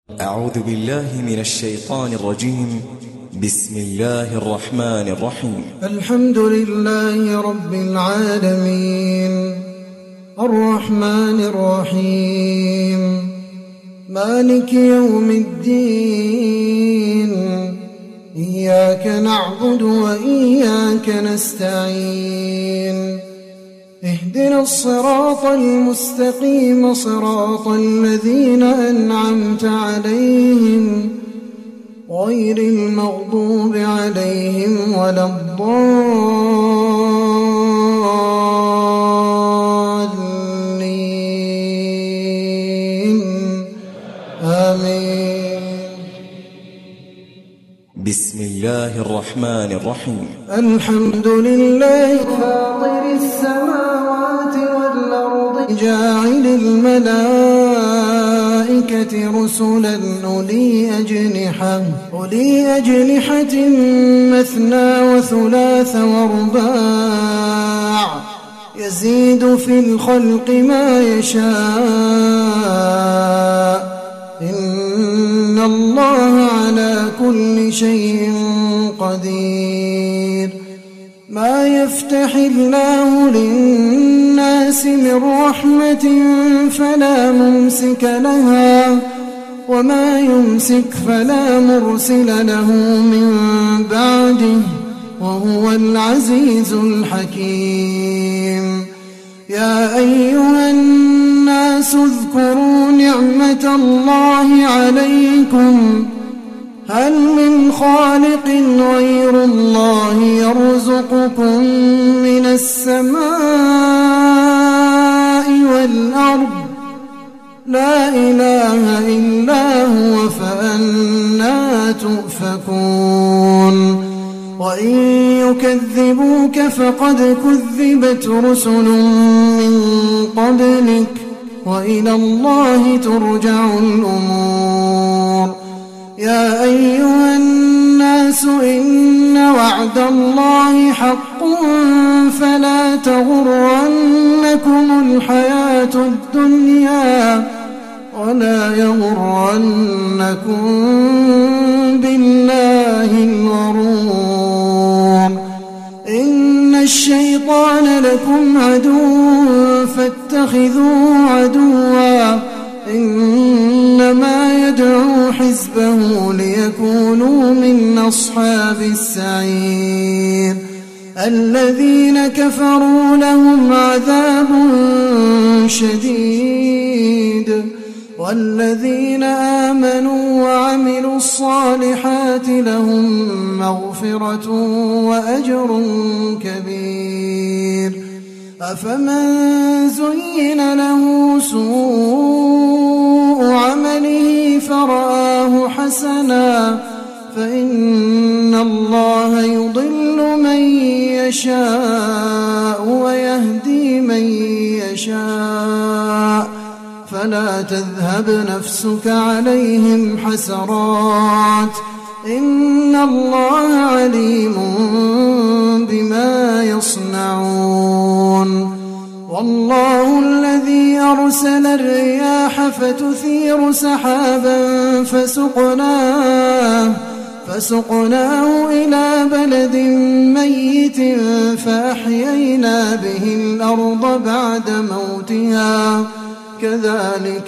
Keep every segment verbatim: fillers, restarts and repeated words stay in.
أعوذ بالله من الشيطان الرجيم. بسم الله الرحمن الرحيم. الحمد لله رب العالمين الرحمن الرحيم مالك يوم الدين إياك نعبد وإياك نستعين اهدنا الصراط المستقيم صراط الذين أنعمت عليهم غير المغضوب عليهم ولا الضالين آمين. بسم الله الرحمن الرحيم. الحمد لله فاطر السماوات والأرض جاعل الملائكة رسلا أولي أجنحة أولي أجنحة مثنى وثلاث ورباع يزيد في الخلق ما يشاء إن الله على كل شيء قدير. ما يفتح الله للناس من رحمة فلا ممسك لها وما يمسك فلا مرسل له من بعده وهو العزيز الحكيم. يا أيها الناس اذكروا نعمة الله عليكم هل من خالق غير الله يرزقكم من السماء والأرض لا إله إلا هو فأنى تؤفكون. وإن يكذبوك فقد كذبت رسل من قبلك وإلى الله ترجع الأمور. يا أيها الناس إن وعد الله حق فلا تغرنكم الحياة الدنيا ولا يغرنكم بالله الغرور. إن الشيطان لكم عدو فاتخذوه عدوا إنما يدعو حزبه ليكونوا من أصحاب السعير. الذين كفروا لهم عذاب شديد والذين آمنوا وعملوا الصالحات لهم مغفرة وأجر كبير. أفمن زين له سوء عمله فرآه حسنا فإن الله يضل من يشاء ويهدي من يشاء فلا تذهب نفسك عليهم حسرات إن الله عليم بما يصنعون. والله الذي أرسل الرياح فتثير سحابا فسقناه فسقناه إلى بلد ميت فأحيينا به الأرض بعد موتها كذلك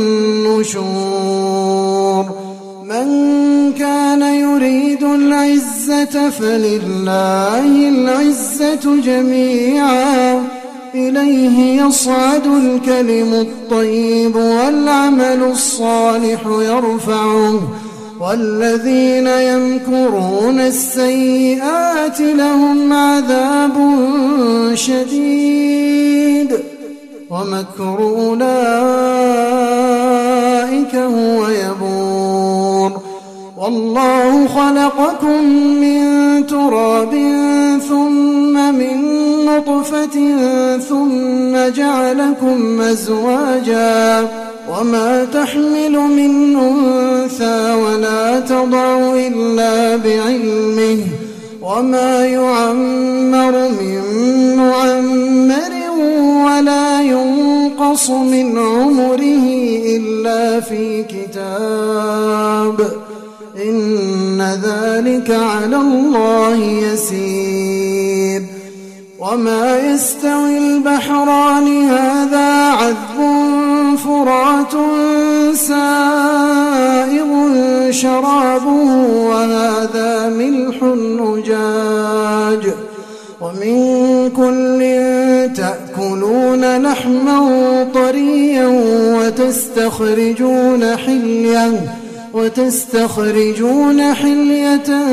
النشور. من كان يريد العزة فلله العزة جميعا إليه يصعد الكلم الطيب والعمل الصالح يرفعه والذين يمكرون السيئات لهم عذاب شديد ومكر أولئك هو يبور. والله خلقكم من تراب ثم من نطفة ثم جعلكم أزواجا وما تحمل من أنثى ولا تضع إلا بعلمه وما يعمر من معمر ولا ينقص من عمره إلا في كتاب الحساب إن ذلك على الله يسير وما يستوي البحران هذا عذب فرات سائغ شرابه وهذا ملح أجاج ومن كل تأكلون لحما طريا وتستخرجون حلية وتستخرجون حلية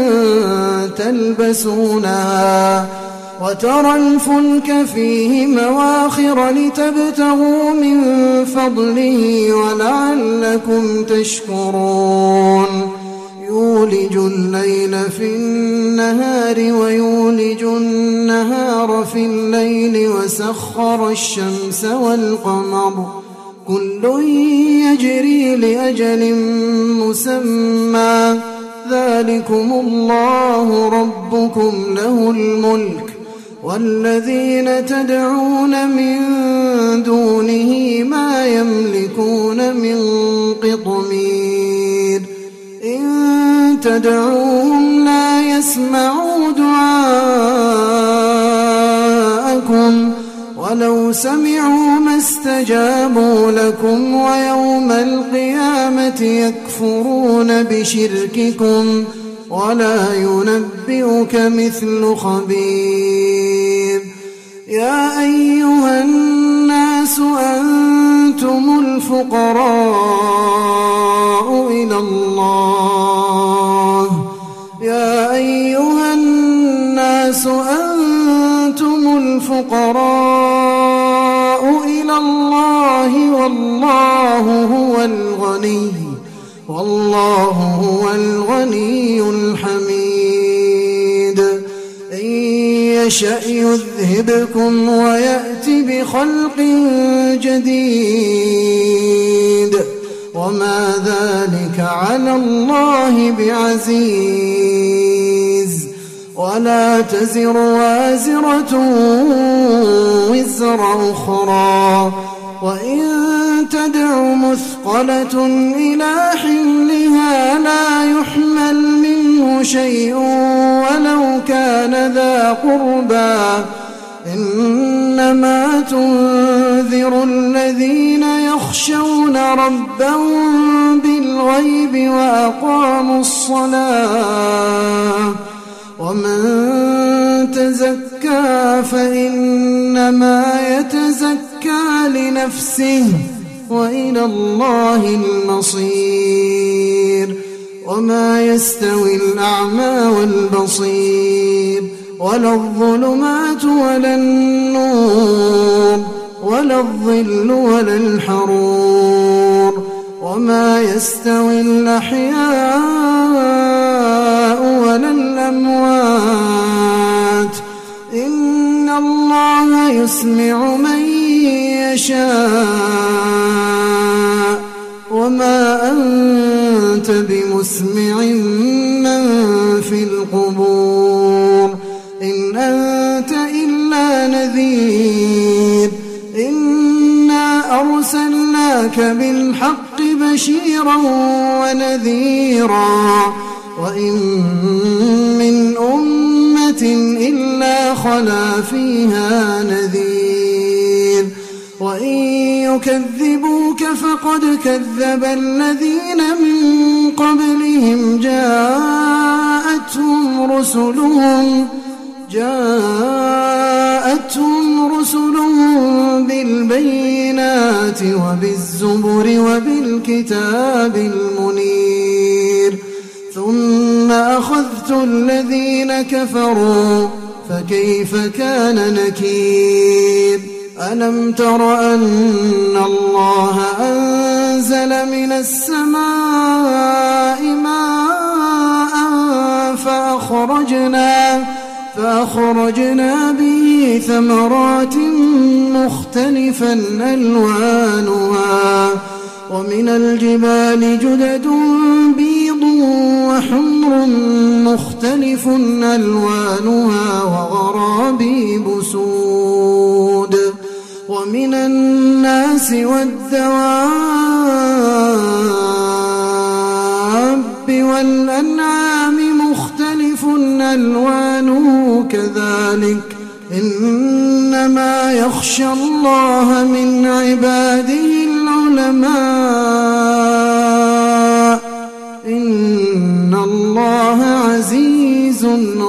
تلبسونها وترى الفلك فيه مواخر لتبتغوا من فضله ولعلكم تشكرون يولج الليل في النهار ويولج النهار في الليل وسخر الشمس والقمر كل يجري لأجل مسمى ذلكم الله ربكم له الملك والذين تدعون من دونه ما يملكون من قطمير إن تدعوهم لا يسمعوا دعاءكم ولو سمعوا ما استجابوا لكم ويوم القيامة يكفرون بشرككم ولا ينبئك مثل خبير يا أيها الناس أنتم الفقراء إلى الله يا أيها الناس أنتم الفقراء إلى الله والله هو الغني والله هو الغني الحميد إن يشأ يذهبكم ويأتي بخلق جديد وما ذلك على الله بعزيز ولا تزر وازرة وزر أخرى وإن تدع مثقلة إلى حملها لا يحمل منه شيء ولو كان ذا قربى إنما تنذر الذين يخشون ربهم بالغيب وأقاموا الصلاة ومن تزكى فإنما يتزكى لنفسه وإلى الله المصير وما يستوي الأعمى والبصير ولا الظلمات ولا النور ولا الظل ولا الحرور وما يستوي الأحياء ولا الأموات إن الله يسمع من يشاء وما أنت بمسمع من في القبور إن أنت إلا نذير إنا أرسلناك بالحق بشيرا ونذيرا وإن من أمة إلا خلا فيها نذير وإن يكذبوك فقد كذب الذين من قبلهم جاءتهم رسلهم جاءتهم رسلهم بالبينات وبالزبر وبالكتاب المنير ثم أخذت الذين كفروا فكيف كان نكير ألم تر أن الله أنزل من السماء ماء فأخرجنا فأخرجنا به ثمرات مختلفا ألوانها ومن الجبال جدد بيض وحمر مختلف ألوانها وغرابيب سود ومن الناس والدواب والأنعام مختلف ألوانه كذلك إنما يخشى الله من عباده العلماء إن الله عزيز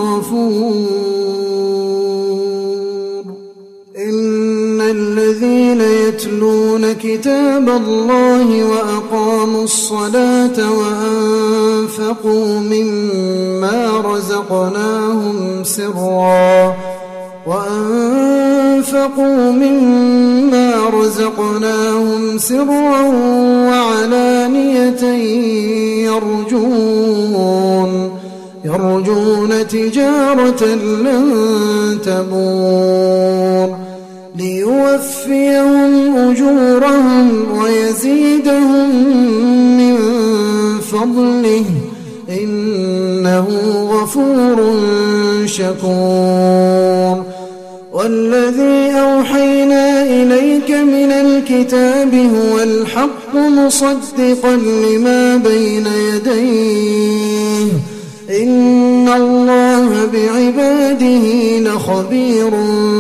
غفور إن الذين يتلون كتاب الله وأقاموا الصلاة وأنفقوا مما رزقناهم سرا وأنفقوا مما رزقناهم سرا وعلانية يرجون يرجون تجارة لن تبور ليوفيهم أجورهم ويزيدهم من فضله إنه غفور شكور والذي أوحينا إليك من الكتاب هو الحق مصدقا لما بين يديه إن الله بعباده لخبير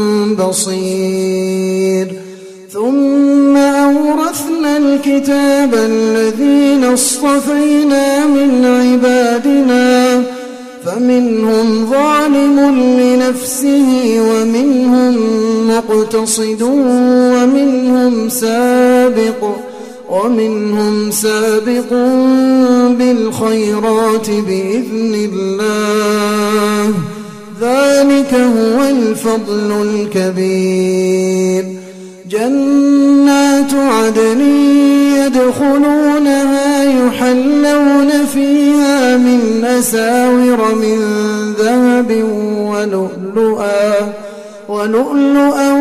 بصير ثم أورثنا الكتاب الذين اصطفينا من عبادنا فمنهم ظالم لنفسه ومنهم مقتصد ومنهم سابق ومنهم سابق بالخيرات بإذن الله ذلك هو الفضل الكبير جنات عدن يدخلونها يحلون فيها من أساور من ذهب ولؤلؤا ولؤلؤا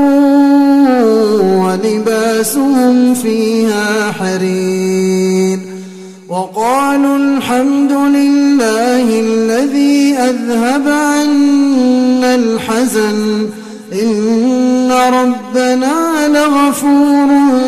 ولباسهم فيها حرير وقالوا الحمد لله الذي أذهب عنا الحزن إن ربنا لغفور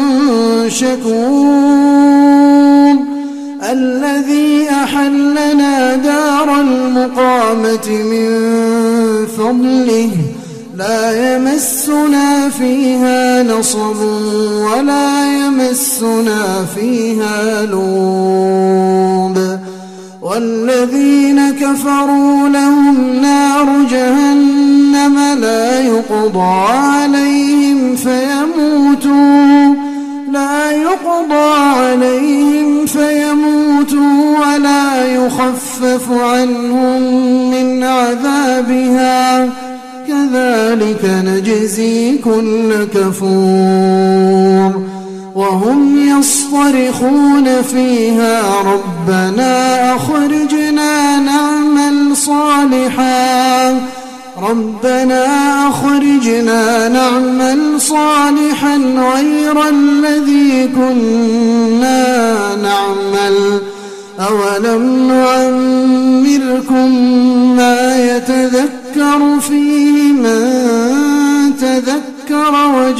شكور الذي أحلنا دار المقامة من فضله لا يمسنا فيها نصب ولا يمسنا فيها لوب والذين كفروا لهم نار جهنم لا يقضى عليهم فيموتوا لا يقضى عليهم فيموتوا ولا يخفف عنهم من عذابها كذلك نجزي كل كفور وهم يصطرخون فيها ربنا أخرجنا نعمل صالحا ربنا أخرجنا نعمل صالحا غير الذي كنا نعمل أولم نعمركم ما يتذكر فيه من تذكر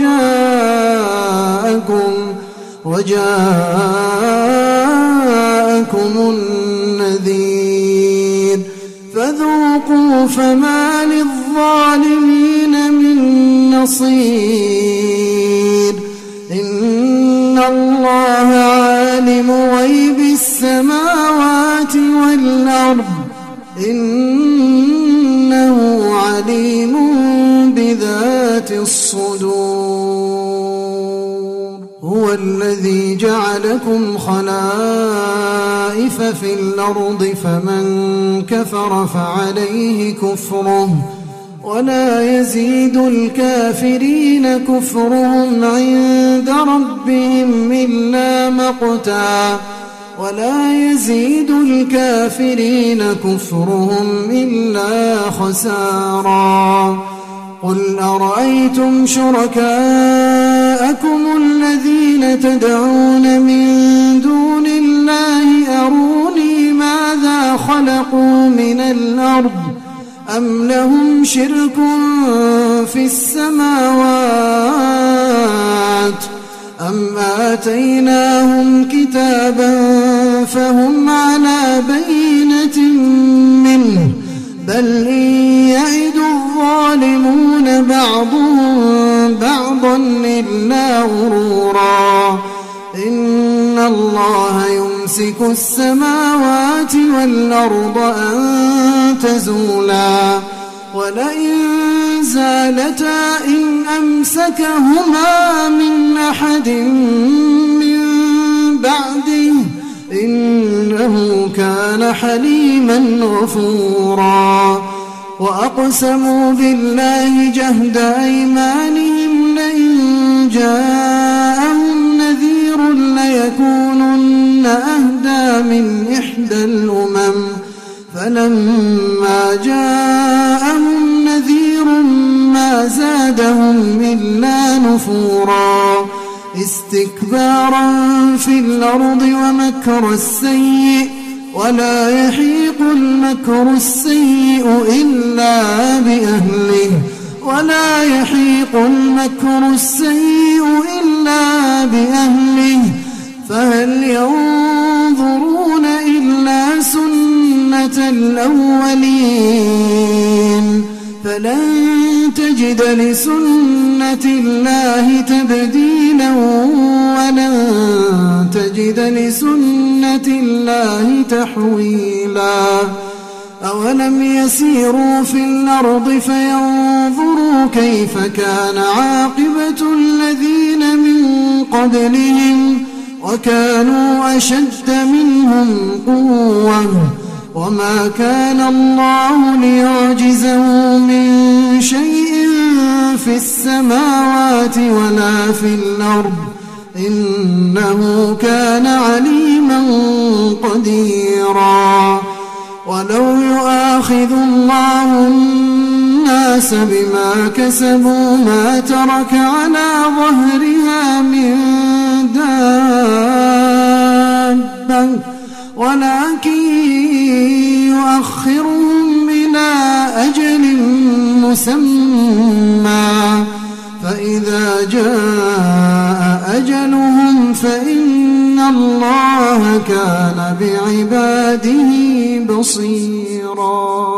وجاءكم وجاءكم النذير فذوقوا فما للظالمين من نصير إن الله عالم غيب السماوات والأرض إنه عليم بذات الصدور هو الذي جعلكم خلائف في الأرض فمن كفر فعليه كفره ولا يزيد الكافرين كفرهم عند ربهم إلا مقتا ولا يزيد الكافرين كفرهم إلا خسارا قل أرأيتم شركاءكم الذين تدعون من دون الله أروني ماذا خلقوا من الأرض أم لهم شرك في السماوات أم آتيناهم كتابا فهم على بينة منه بل إن يعد الظالمون بعضهم بعضا إلا غرورا إن الله يمسك السماوات والأرض أن تزولا ولئن زالتا إن أمسكهما من أحد من بعده إنه كان حليما غفورا وأقسموا بالله جهد أيمانهم لئن جاءهم نذير ليكونن أهدى من إحدى الأمم فلما جاءهم نذير ما زادهم إلا نفورا استكبارا في الأرض ومكر السيء ولا يحيق المكر السيء إلا بأهله ولا يحيق المكر السيء إلا بأهله فهل ينظرون إلا سنة الأولين فلن تجد لسنة الله تبديلا ولن تجد لسنة الله تحويلا أولم يسيروا في الأرض فينظروا كيف كان عاقبة الذين من قبلهم وكانوا أشد منهم قوة وما كان الله ليعجزه من شيء في السماوات ولا في الأرض إنه كان عليما قديرا ولو يؤاخذ الله الناس بما كسبوا ما ترك على ظهرها من دابة ولكن يؤخرهم إلى أجل مسمى فإذا جاء أجلهم فإن الله كان بعباده بصيرا.